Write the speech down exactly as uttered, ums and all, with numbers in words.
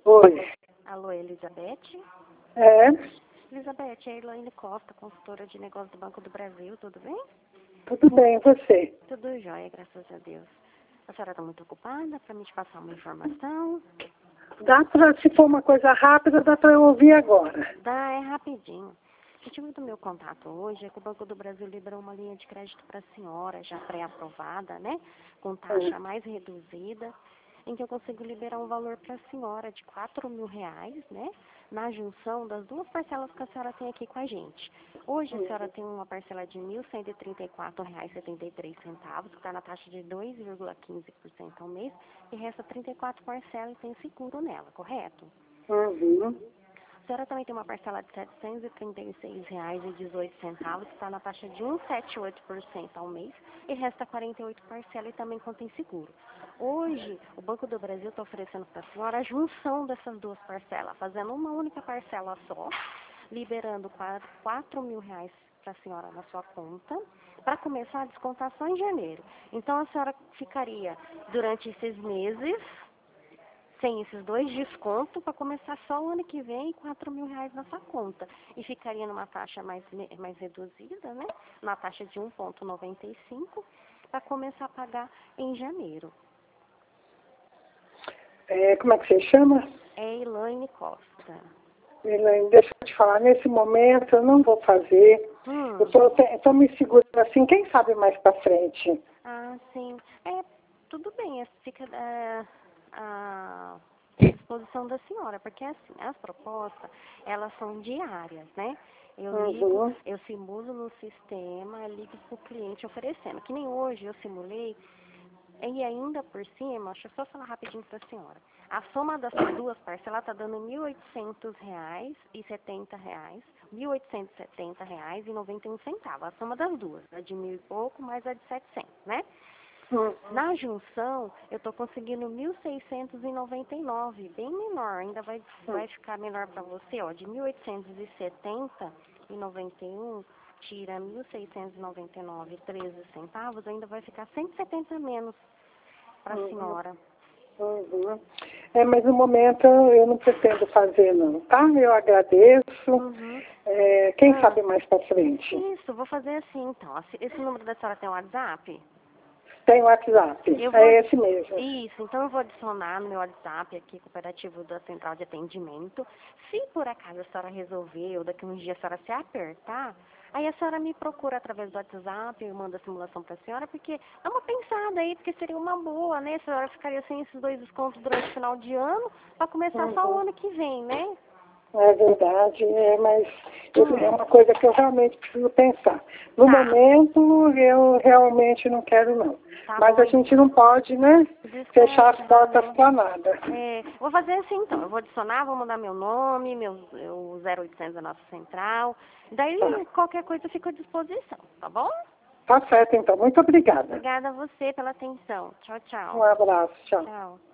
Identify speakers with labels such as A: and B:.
A: Oi.
B: Alô, Elizabeth?
A: É?
B: Elizabeth, é a Elaine Costa, consultora de negócios do Banco do Brasil, tudo bem?
A: Tudo bem, e você?
B: Tudo jóia, graças a Deus. A senhora está muito ocupada para me te passar uma informação?
A: Dá pra, se for uma coisa rápida, dá para eu ouvir agora.
B: Dá, é rapidinho. O motivo do meu contato hoje é que o Banco do Brasil liberou uma linha de crédito para a senhora, já pré-aprovada, né? Com taxa mais reduzida, em que eu consigo liberar um valor para a senhora de quatro mil reais, né? Na junção das duas parcelas que a senhora tem aqui com a gente. Hoje a senhora tem uma parcela de mil cento e trinta e quatro reais e setenta e três centavos, que está na taxa de dois vírgula quinze por cento ao mês, e resta trinta e quatro parcelas e tem seguro nela, correto?
A: Uhum.
B: A senhora também tem uma parcela de setecentos e trinta e seis reais e dezoito centavos, que está na taxa de cento e setenta e oito por cento ao mês, e resta quarenta e oito parcelas e também contém seguro. Hoje, o Banco do Brasil está oferecendo para a senhora a junção dessas duas parcelas, fazendo uma única parcela só, liberando quatro mil reais para a senhora na sua conta, para começar a descontar só em janeiro. Então, a senhora ficaria, durante esses meses, sem esses dois descontos, para começar só o ano que vem, quatro mil reais na sua conta. E ficaria numa taxa mais, mais reduzida, né? Na taxa de um vírgula noventa e cinco, para começar a pagar em janeiro.
A: É, como é que você chama?
B: É Elaine Costa.
A: Elaine, deixa eu te falar, nesse momento eu não vou fazer.
B: Hum.
A: Eu estou me segurando assim, quem sabe mais para frente.
B: Ah, sim. É, tudo bem, é, fica é, à disposição da senhora, porque assim, as propostas, elas são diárias, né? Eu ligo,
A: Uhum.
B: eu simulo no sistema, ligo para o cliente oferecendo. Que nem hoje eu simulei, e ainda por cima, deixa eu só falar rapidinho para a senhora. A soma dessas duas parcelas está dando mil e oitocentos reais e setenta reais, mil oitocentos e setenta reais e noventa e um centavos. A soma das duas, a de mil e pouco mais a de setecentos, né?
A: Uhum.
B: Na junção, eu estou conseguindo mil seiscentos e noventa e nove, bem menor, ainda vai, vai ficar menor para você, ó, de mil oitocentos e setenta e noventa e um, tira mil seiscentos e noventa e nove e treze centavos, ainda vai ficar cento e setenta menos para a
A: Uhum.
B: senhora.
A: Uhum. É, mas no momento eu não pretendo fazer não, tá? Eu agradeço.
B: Uhum.
A: É, quem
B: Ah,
A: sabe mais para frente?
B: isso, vou fazer assim então. Esse número da senhora tem um WhatsApp?
A: Tem WhatsApp,
B: Eu vou,
A: é esse mesmo.
B: isso, então eu vou adicionar no meu WhatsApp aqui, cooperativo da Central de Atendimento. Se por acaso a senhora resolver, ou daqui uns dias a senhora se apertar, aí a senhora me procura através do WhatsApp, eu mando a simulação para a senhora, porque dá uma pensada aí, porque seria uma boa, né? A senhora ficaria sem esses dois descontos durante o final de ano, para começar só o
A: Uhum.
B: ano que vem, né?
A: É verdade, é, mas eu-
B: Hum.
A: é uma coisa que eu realmente preciso pensar. No
B: Tá.
A: momento, eu realmente não quero, não.
B: Tá
A: Mas
B: bom,
A: a gente não pode, né, fechar as
B: descontar,
A: portas
B: né?
A: para nada.
B: É, vou fazer assim então, eu vou adicionar, vou mandar meu nome, meu, o zero oitocentos da nossa central, daí
A: Tá,
B: qualquer coisa fica à disposição, tá bom?
A: tá certo, então. Muito obrigada.
B: Obrigada a você pela atenção. Tchau,
A: Um
B: tchau.
A: abraço, tchau.
B: Tchau.